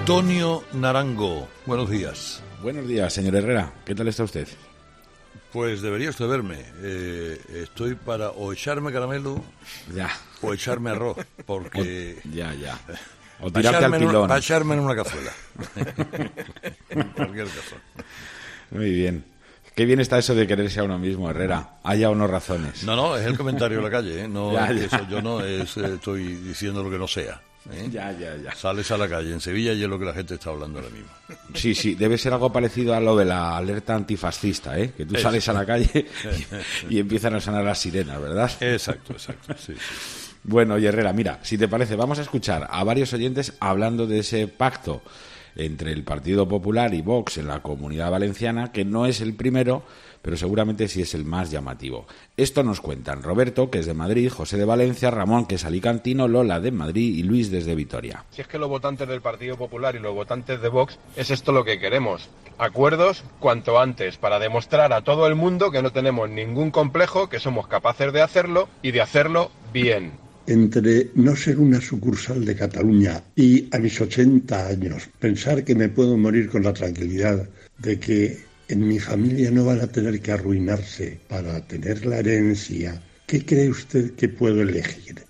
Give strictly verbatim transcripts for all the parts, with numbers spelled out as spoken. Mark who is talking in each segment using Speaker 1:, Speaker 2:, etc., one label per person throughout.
Speaker 1: Antonio Naranjo, buenos días.
Speaker 2: Buenos días, señor Herrera. ¿Qué tal está usted?
Speaker 1: Pues debería usted verme. Eh, estoy para o echarme caramelo
Speaker 2: ya.
Speaker 1: o echarme arroz, porque...
Speaker 2: O, ya, ya. O tirarte al pilón.
Speaker 1: Para echarme en una cazuela. En cualquier caso.
Speaker 2: Muy bien. Qué bien está eso de quererse a uno mismo, Herrera. Haya o no razones.
Speaker 1: No, no, es el comentario de la calle, ¿eh? No,
Speaker 2: ya,
Speaker 1: es
Speaker 2: ya.
Speaker 1: Eso, yo no es, eh, estoy diciendo lo que no sea. ¿eh?
Speaker 2: Ya, ya, ya.
Speaker 1: Sales a la calle en Sevilla y es lo que la gente está hablando ahora mismo.
Speaker 2: Sí, sí, debe ser algo parecido a lo de la alerta antifascista, ¿eh? Que tú
Speaker 1: Eso.
Speaker 2: sales a la calle y, y empiezan a sonar las sirenas, ¿verdad?
Speaker 1: Exacto, exacto, sí, sí.
Speaker 2: Bueno, y Herrera, mira, si te parece, vamos a escuchar a varios oyentes hablando de ese pacto entre el Partido Popular y Vox en la Comunidad Valenciana, que no es el primero, pero seguramente sí es el más llamativo. Esto nos cuentan Roberto, que es de Madrid, José de Valencia, Ramón, que es alicantino, Lola de Madrid y Luis desde Vitoria.
Speaker 3: Si es que los votantes del Partido Popular y los votantes de Vox es esto lo que queremos. Acuerdos cuanto antes para demostrar a todo el mundo que no tenemos ningún complejo, que somos capaces de hacerlo y de hacerlo bien.
Speaker 4: Entre no ser una sucursal de Cataluña y a mis ochenta años pensar que me puedo morir con la tranquilidad de que en mi familia no van a tener que arruinarse para tener la herencia, ¿qué cree usted que puedo elegir?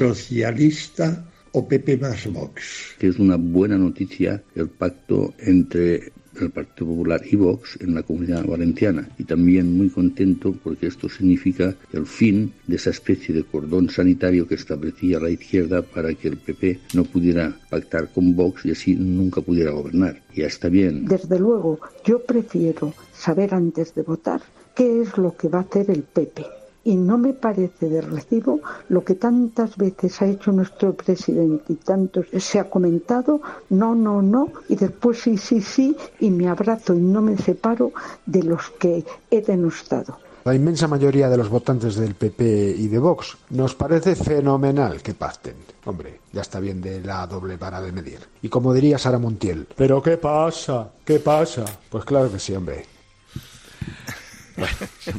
Speaker 4: ¿Socialista o P P más Vox?
Speaker 5: Que es una buena noticia el pacto entre el Partido Popular y Vox en la Comunidad Valenciana, y también muy contento porque esto significa el fin de esa especie de cordón sanitario que establecía la izquierda para que el P P no pudiera pactar con Vox y así nunca pudiera gobernar. Ya está bien.
Speaker 6: Desde luego, yo prefiero saber antes de votar qué es lo que va a hacer el P P. Y no me parece de recibo lo que tantas veces ha hecho nuestro presidente y tanto se ha comentado, no, no, no, y después sí, sí, sí, y me abrazo y no me separo de los que he denostado.
Speaker 7: La inmensa mayoría de los votantes del P P y de Vox nos parece fenomenal que pacten. Hombre, ya está bien de la doble vara de medir. Y como diría Sara Montiel, ¿pero qué pasa? ¿Qué pasa? Pues claro que sí, hombre.
Speaker 8: Bueno,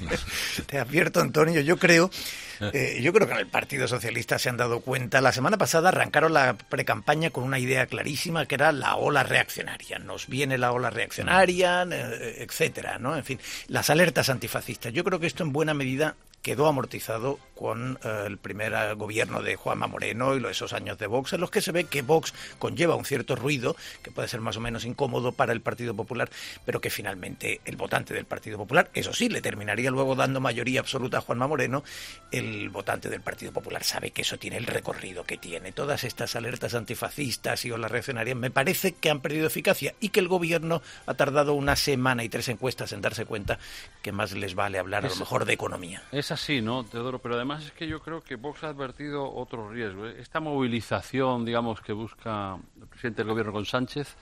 Speaker 8: te advierto, Antonio, yo creo, eh, yo creo que en el Partido Socialista se han dado cuenta. La semana pasada arrancaron la precampaña con una idea clarísima que era la ola reaccionaria. Nos viene la ola reaccionaria, eh, etcétera, ¿no? En fin, las alertas antifascistas. Yo creo que esto en buena medida quedó amortizado con eh, el primer eh, gobierno de Juanma Moreno y los, esos años de Vox, en los que se ve que Vox conlleva un cierto ruido, que puede ser más o menos incómodo para el Partido Popular, pero que finalmente el votante del Partido Popular, eso sí, le terminaría luego dando mayoría absoluta a Juanma Moreno. El votante del Partido Popular sabe que eso tiene el recorrido que tiene. Todas estas alertas antifascistas y olas reaccionarias me parece que han perdido eficacia y que el gobierno ha tardado una semana y tres encuestas en darse cuenta que más les vale hablar a lo mejor de economía.
Speaker 9: Es así, ¿no, Teodoro? Pero además es que yo creo que Vox ha advertido otro riesgo. Esta movilización, digamos, que busca el presidente del gobierno con Sánchez,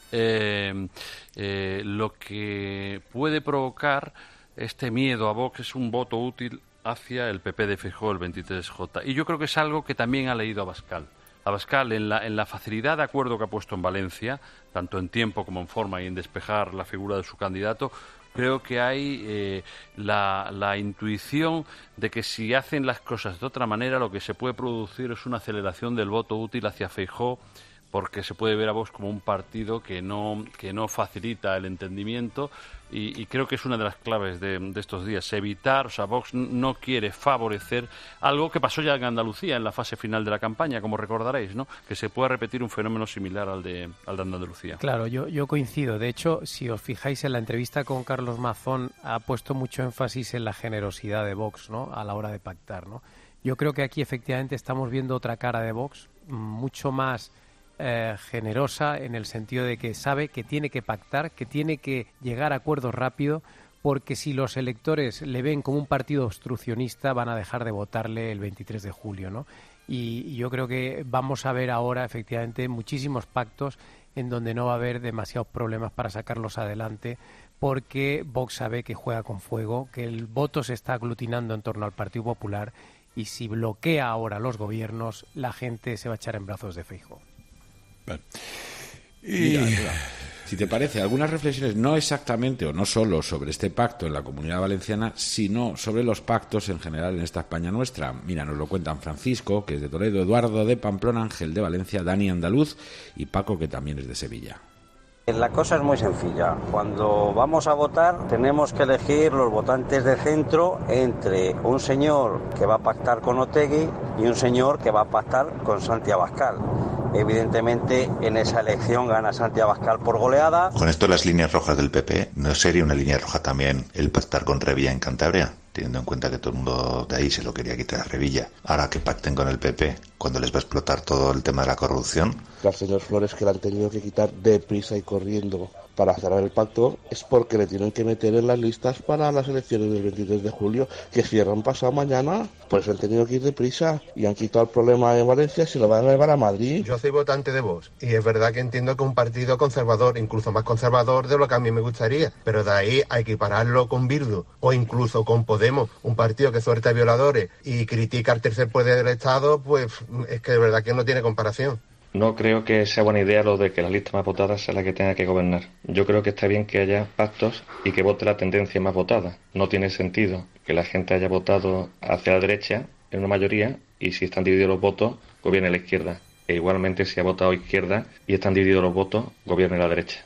Speaker 9: eh, eh, lo que puede provocar este miedo a Vox es un voto útil hacia el P P de Feijóo, el veintitrés J. Y yo creo que es algo que también ha leído Abascal. Abascal, en la, en la facilidad de acuerdo que ha puesto en Valencia, tanto en tiempo como en forma y en despejar la figura de su candidato, creo que hay eh, la, la intuición de que si hacen las cosas de otra manera, lo que se puede producir es una aceleración del voto útil hacia Feijóo, porque se puede ver a Vox como un partido que no, que no facilita el entendimiento y, y creo que es una de las claves de, de estos días, evitar, o sea, Vox no quiere favorecer algo que pasó ya en Andalucía en la fase final de la campaña, como recordaréis, ¿no? Que se pueda repetir un fenómeno similar al de, al de Andalucía.
Speaker 10: Claro, yo, yo coincido. De hecho, si os fijáis en la entrevista con Carlos Mazón, ha puesto mucho énfasis en la generosidad de Vox, ¿no? A la hora de pactar, ¿no? Yo creo que aquí efectivamente estamos viendo otra cara de Vox, mucho más Eh, generosa en el sentido de que sabe que tiene que pactar, que tiene que llegar a acuerdos rápido, porque si los electores le ven como un partido obstruccionista van a dejar de votarle el veintitrés de julio, ¿no? Y, y yo creo que vamos a ver ahora efectivamente muchísimos pactos en donde no va a haber demasiados problemas para sacarlos adelante, porque Vox sabe que juega con fuego, que el voto se está aglutinando en torno al Partido Popular y si bloquea ahora los gobiernos, la gente se va a echar en brazos de Feijóo.
Speaker 1: Bueno. Y, mira, mira.
Speaker 2: Si te parece, algunas reflexiones no exactamente o no solo sobre este pacto en la Comunidad Valenciana, sino sobre los pactos en general en esta España nuestra. Mira, nos lo cuentan Francisco, que es de Toledo, Eduardo de Pamplona, Ángel de Valencia, Dani andaluz y Paco, que también es de Sevilla.
Speaker 11: La cosa es muy sencilla. Cuando vamos a votar tenemos que elegir los votantes de centro entre un señor que va a pactar con Otegi y un señor que va a pactar con Santi Abascal. Evidentemente en esa elección gana Santi Abascal por goleada.
Speaker 12: Con esto las líneas rojas del P P, ¿no sería una línea roja también el pactar con Revilla en Cantabria? Teniendo en cuenta que todo el mundo de ahí se lo quería quitar a Revilla. Ahora que pacten con el P P, cuando les va a explotar todo el tema de la corrupción.
Speaker 13: Al señor Flores, que le han tenido que quitar deprisa y corriendo para cerrar el pacto, es porque le tienen que meter en las listas para las elecciones del veintitrés de julio, que cierran pasado mañana. Pues han tenido que ir deprisa y han quitado el problema en Valencia y se lo van a llevar a Madrid.
Speaker 14: Yo soy votante de Vox y es verdad que entiendo que un partido conservador, incluso más conservador de lo que a mí me gustaría, pero de ahí a equipararlo con Bildu o incluso con Podemos, un partido que suelta violadores y critica al tercer poder del Estado, pues es que de verdad que no tiene comparación.
Speaker 15: No creo que sea buena idea lo de que la lista más votada sea la que tenga que gobernar. Yo creo que está bien que haya pactos y que vote la tendencia más votada. No tiene sentido que la gente haya votado hacia la derecha en una mayoría y si están divididos los votos, gobierne la izquierda. E igualmente si ha votado izquierda y están divididos los votos, gobierne la derecha.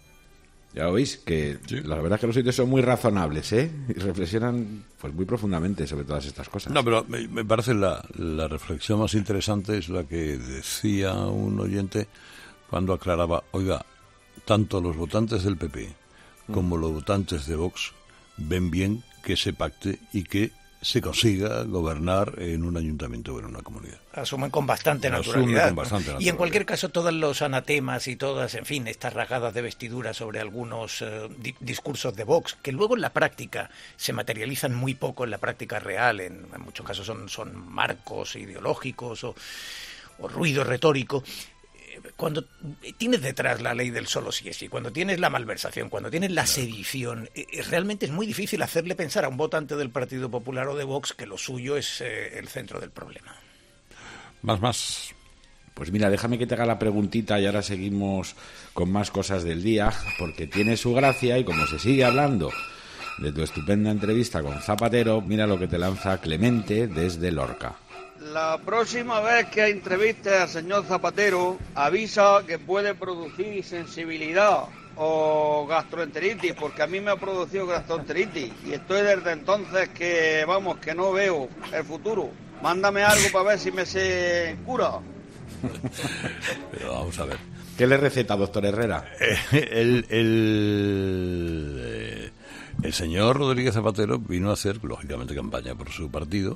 Speaker 2: Ya oís que sí. La verdad es que los sitios son muy razonables, ¿eh? Y reflexionan pues muy profundamente sobre todas estas cosas.
Speaker 1: No, pero me, me parece la, la reflexión más interesante es la que decía un oyente cuando aclaraba, oiga, tanto los votantes del P P como los votantes de Vox ven bien que se pacte y que se consiga gobernar en un ayuntamiento o en una comunidad.
Speaker 8: Asumen con bastante
Speaker 1: Asumen
Speaker 8: naturalidad.
Speaker 1: Con bastante
Speaker 8: ¿no?
Speaker 1: naturalidad.
Speaker 8: Y en cualquier caso, todos los anatemas y todas, en fin, estas rasgadas de vestidura sobre algunos eh, di- discursos de Vox, que luego en la práctica se materializan muy poco en la práctica real, en, en muchos casos son, son marcos ideológicos o, o ruido retórico. Cuando tienes detrás la ley del solo sí es sí, cuando tienes la malversación, cuando tienes la sedición, eh, realmente es muy difícil hacerle pensar a un votante del Partido Popular o de Vox que lo suyo es eh, el centro del problema.
Speaker 2: Más, más. Pues mira, déjame que te haga la preguntita y ahora seguimos con más cosas del día, porque tiene su gracia y como se sigue hablando de tu estupenda entrevista con Zapatero, mira lo que te lanza Clemente desde Lorca.
Speaker 16: La próxima vez que entreviste al señor Zapatero, avisa que puede producir sensibilidad o gastroenteritis, porque a mí me ha producido gastroenteritis y estoy desde entonces que, vamos, que no veo el futuro. Mándame algo para ver si me se cura.
Speaker 1: Pero vamos a ver.
Speaker 2: ¿Qué le receta, doctor Herrera?
Speaker 1: Eh, el, el, eh, el señor Rodríguez Zapatero vino a hacer, lógicamente, campaña por su partido.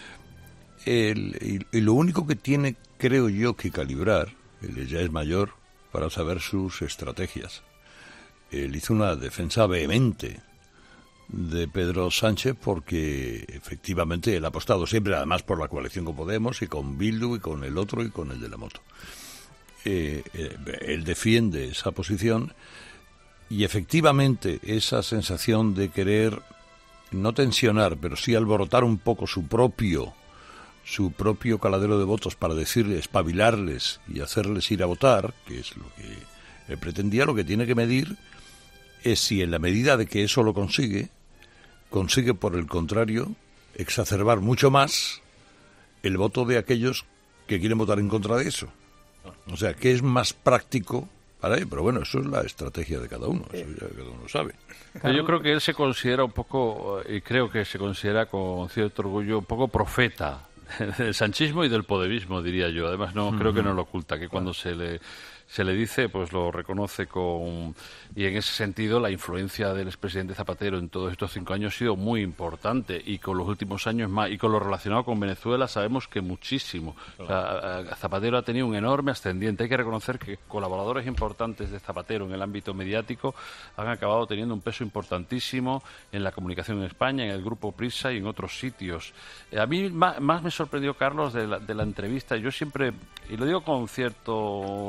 Speaker 1: El, y, y lo único que tiene, creo yo, que calibrar, él ya es mayor, para saber sus estrategias. Él hizo una defensa vehemente de Pedro Sánchez porque efectivamente él ha apostado siempre, además por la coalición con Podemos y con Bildu y con el otro y con el de la moto. Eh, eh, él defiende esa posición y efectivamente esa sensación de querer no tensionar, pero sí alborotar un poco su propio su propio caladero de votos para decirles, espabilarles y hacerles ir a votar, que es lo que él pretendía, lo que tiene que medir es si en la medida de que eso lo consigue, consigue por el contrario exacerbar mucho más el voto de aquellos que quieren votar en contra de eso. O sea, ¿qué es más práctico para él? Pero bueno, eso es la estrategia de cada uno, eso ya cada uno sabe.
Speaker 9: Yo creo que él se considera un poco, y creo que se considera con cierto orgullo, un poco profeta del sanchismo y del podevismo, diría yo. Además, no, uh-huh. creo que no lo oculta, que cuando se le se le dice, pues lo reconoce con... Y en ese sentido, la influencia del expresidente Zapatero en todos estos cinco años ha sido muy importante, y con los últimos años más, y con lo relacionado con Venezuela sabemos que muchísimo. O sea, Zapatero ha tenido un enorme ascendiente. Hay que reconocer que colaboradores importantes de Zapatero en el ámbito mediático han acabado teniendo un peso importantísimo en la comunicación en España, en el Grupo Prisa y en otros sitios. A mí más, más me sorprendió, Carlos, de la, de la entrevista. Yo siempre, y lo digo con cierto respeto,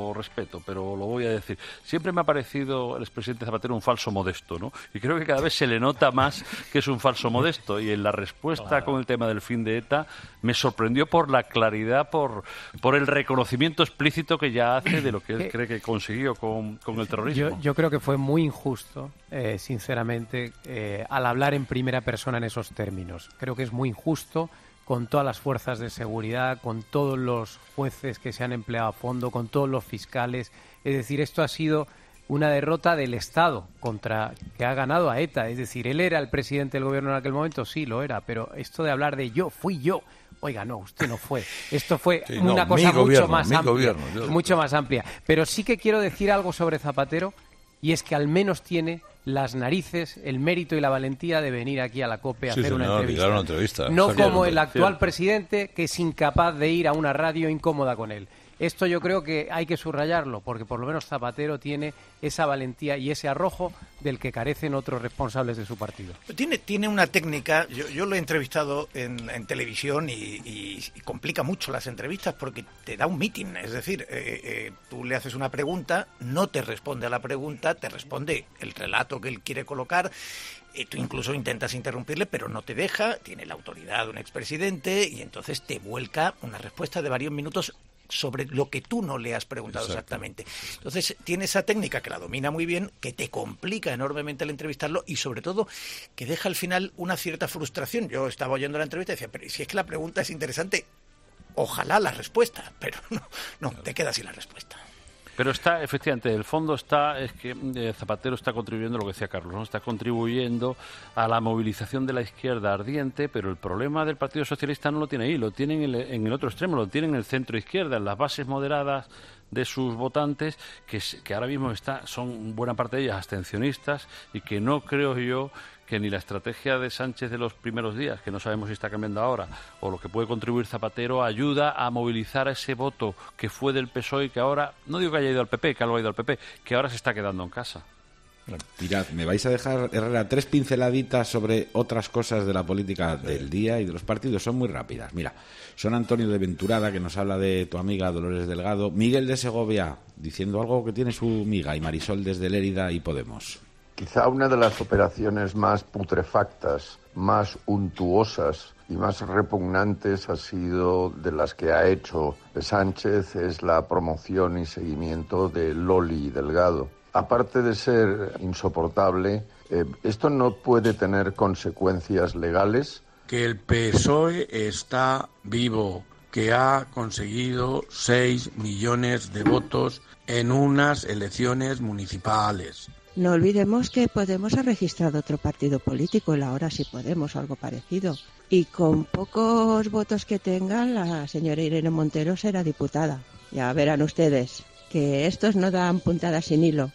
Speaker 9: respeto, pero lo voy a decir. Siempre me ha parecido el expresidente Zapatero un falso modesto, ¿no? Y creo que cada vez se le nota más que es un falso modesto. Y en la respuesta claro. con el tema del fin de ETA me sorprendió por la claridad, por, por el reconocimiento explícito que ya hace de lo que él cree que consiguió con, con el terrorismo.
Speaker 10: Yo, yo creo que fue muy injusto, eh, sinceramente, eh, al hablar en primera persona en esos términos. Creo que es muy injusto con todas las fuerzas de seguridad, con todos los jueces que se han empleado a fondo, con todos los fiscales. Es decir, esto ha sido una derrota del Estado contra que ha ganado a ETA. Es decir, él era el presidente del gobierno en aquel momento, sí, lo era, pero esto de hablar de yo, fui yo, oiga, no, usted no fue. Esto fue sí, una no, cosa mucho
Speaker 1: gobierno,
Speaker 10: más amplia,
Speaker 1: gobierno, yo...
Speaker 10: mucho más amplia. Pero sí que quiero decir algo sobre Zapatero, y es que al menos tiene las narices, el mérito y la valentía de venir aquí a la COPE a
Speaker 1: sí,
Speaker 10: hacer
Speaker 1: señor,
Speaker 10: una entrevista.
Speaker 1: una entrevista.
Speaker 10: No
Speaker 1: Exacto.
Speaker 10: como el actual presidente, que es incapaz de ir a una radio incómoda con él. Esto yo creo que hay que subrayarlo, porque por lo menos Zapatero tiene esa valentía y ese arrojo del que carecen otros responsables de su partido.
Speaker 8: Tiene, tiene una técnica, yo, yo lo he entrevistado en, en televisión y, y, y complica mucho las entrevistas porque te da un meeting, es decir, eh, eh, tú le haces una pregunta, no te responde a la pregunta, te responde el relato que él quiere colocar. Y tú incluso intentas interrumpirle, pero no te deja, tiene la autoridad de un expresidente y entonces te vuelca una respuesta de varios minutos sobre lo que tú no le has preguntado Exacto. exactamente. Entonces, tiene esa técnica que la domina muy bien, que te complica enormemente el entrevistarlo y, sobre todo, que deja al final una cierta frustración. Yo estaba oyendo la entrevista y decía, pero si es que la pregunta es interesante, ojalá la respuesta, pero no, no claro. te quedas sin la respuesta.
Speaker 9: Pero está, efectivamente, el fondo está, es que eh, Zapatero está contribuyendo, lo que decía Carlos, ¿no? Está contribuyendo a la movilización de la izquierda ardiente, pero el problema del Partido Socialista no lo tiene ahí, lo tiene en el, en el otro extremo, lo tiene en el centro izquierda, en las bases moderadas de sus votantes, que, que ahora mismo está, son buena parte de ellas abstencionistas y que no creo yo que ni la estrategia de Sánchez de los primeros días, que no sabemos si está cambiando ahora, o lo que puede contribuir Zapatero, ayuda a movilizar a ese voto que fue del P S O E y que ahora, no digo que haya ido al P P, que algo ha ido al P P, que ahora se está quedando en casa.
Speaker 2: Mirad, me vais a dejar, Herrera, tres pinceladitas sobre otras cosas de la política del día y de los partidos, son muy rápidas. Mira, son Antonio de Venturada, que nos habla de tu amiga Dolores Delgado, Miguel de Segovia, diciendo algo que tiene su miga, y Marisol desde Lérida y Podemos.
Speaker 17: Quizá una de las operaciones más putrefactas, más untuosas y más repugnantes ha sido de las que ha hecho Sánchez, es la promoción y seguimiento de Loli Delgado. Aparte de ser insoportable, eh, esto no puede tener consecuencias legales.
Speaker 18: Que el P S O E está vivo, que ha conseguido seis millones de votos en unas elecciones municipales.
Speaker 19: No olvidemos que Podemos ha registrado otro partido político, el Ahora Sí Podemos, o algo parecido. Y con pocos votos que tengan, la señora Irene Montero será diputada. Ya verán ustedes que estos no dan puntadas sin hilo.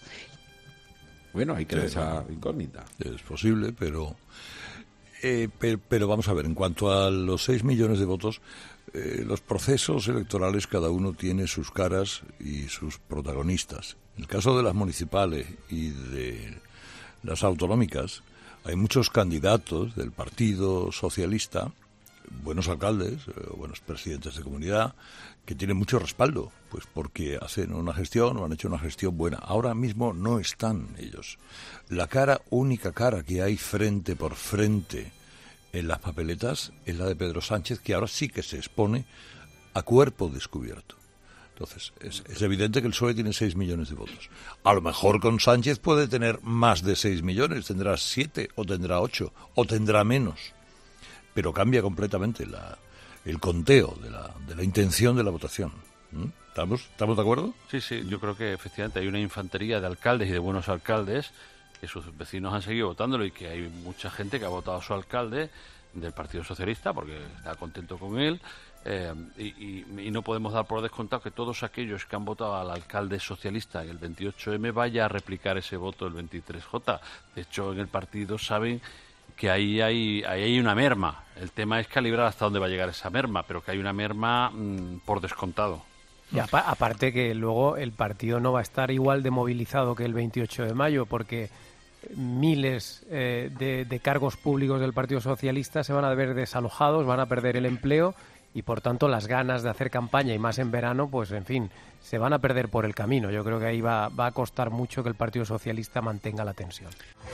Speaker 2: Bueno, hay que ver esa incógnita.
Speaker 1: Es posible, pero, eh, pero... Pero vamos a ver, en cuanto a los seis millones de votos, eh, los procesos electorales cada uno tiene sus caras y sus protagonistas. En el caso de las municipales y de las autonómicas, hay muchos candidatos del Partido Socialista, buenos alcaldes, eh, buenos presidentes de comunidad, que tienen mucho respaldo, pues porque hacen una gestión o han hecho una gestión buena. Ahora mismo no están ellos. La cara, única cara que hay frente por frente en las papeletas es la de Pedro Sánchez, que ahora sí que se expone a cuerpo descubierto. Entonces, es, es evidente que el P S O E tiene seis millones de votos. A lo mejor con Sánchez puede tener más de seis millones, tendrá siete, o tendrá ocho, o tendrá menos. Pero cambia completamente la, el conteo de la, de la intención de la votación. ¿Mm? ¿Estamos, ¿Estamos de acuerdo?
Speaker 9: Sí, sí, yo creo que efectivamente hay una infantería de alcaldes y de buenos alcaldes que sus vecinos han seguido votándolo y que hay mucha gente que ha votado a su alcalde del Partido Socialista porque está contento con él. Eh, y, y, y no podemos dar por descontado que todos aquellos que han votado al alcalde socialista en el veintiocho eme vaya a replicar ese voto el veintitrés jota. De hecho, en el partido saben que ahí hay, ahí hay una merma. El tema es calibrar hasta dónde va a llegar esa merma, pero que hay una merma mmm, por descontado.
Speaker 10: Y apa- aparte que luego el partido no va a estar igual de movilizado que el veintiocho de mayo, porque miles eh, de, de cargos públicos del Partido Socialista se van a ver desalojados, van a perder el empleo y por tanto las ganas de hacer campaña y más en verano, pues en fin, se van a perder por el camino. Yo creo que ahí va, va a costar mucho que el Partido Socialista mantenga la tensión.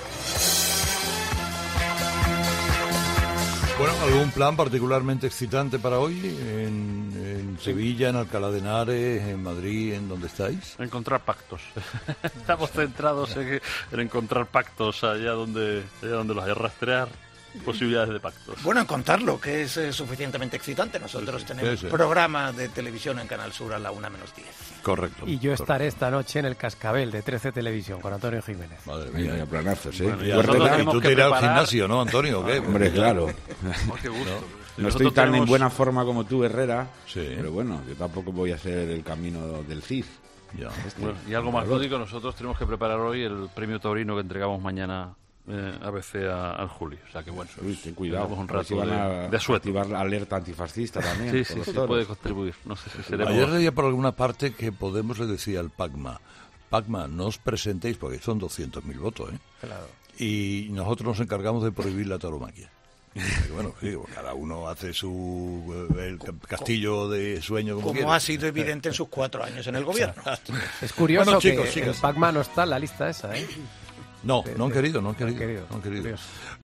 Speaker 1: Bueno, ¿algún plan particularmente excitante para hoy? ¿En, en Sevilla, en Alcalá de Henares, en Madrid, en dónde estáis?
Speaker 9: Encontrar pactos. Estamos centrados en, en encontrar pactos allá donde, allá donde los hay, rastrear posibilidades de pactos.
Speaker 8: Bueno, en contarlo, que es eh, suficientemente excitante. Nosotros sí, sí. tenemos sí, sí. programa de televisión en Canal Sur a la una menos diez.
Speaker 1: Correcto.
Speaker 10: Y yo
Speaker 1: correcto.
Speaker 10: estaré esta noche en el Cascabel de trece Televisión con Antonio Jiménez.
Speaker 2: Madre mía, vaya planazos, ¿eh?
Speaker 1: Bueno, y, y tú te irás al gimnasio, ¿no, Antonio? ¿O qué?
Speaker 2: Hombre, claro.
Speaker 9: Oh, qué gusto.
Speaker 2: No, no estoy tan tenemos... en buena forma como tú, Herrera,
Speaker 1: sí.
Speaker 2: pero bueno, yo tampoco voy a hacer el camino del Cid.
Speaker 1: Ya.
Speaker 9: Este, bueno, y algo más lúdico, nosotros tenemos que preparar hoy el premio taurino que entregamos mañana Eh, A B C a, al Julio, o sea que bueno,
Speaker 2: uy, ten cuidado,
Speaker 9: un rato
Speaker 2: si van a,
Speaker 9: de, de asueto.
Speaker 2: activar la alerta antifascista también.
Speaker 9: Sí, sí, sí, puede contribuir. No sé si seremos...
Speaker 1: Ayer leía por alguna parte que Podemos le decía al Pacma, Pacma, no os presentéis porque son doscientos mil votos, ¿eh?
Speaker 8: Claro.
Speaker 1: Y nosotros nos encargamos de prohibir la tauromaquia. Bueno, sí, cada uno hace su el castillo de sueño como,
Speaker 8: como
Speaker 1: quiere.
Speaker 8: Ha sido evidente en sus cuatro años en el gobierno.
Speaker 10: Es curioso
Speaker 1: bueno,
Speaker 10: que
Speaker 1: chicos, chicos.
Speaker 10: el Pacma no está en la lista esa, ¿eh?
Speaker 1: No, no han querido, no han querido.
Speaker 10: No han querido.
Speaker 1: No han querido.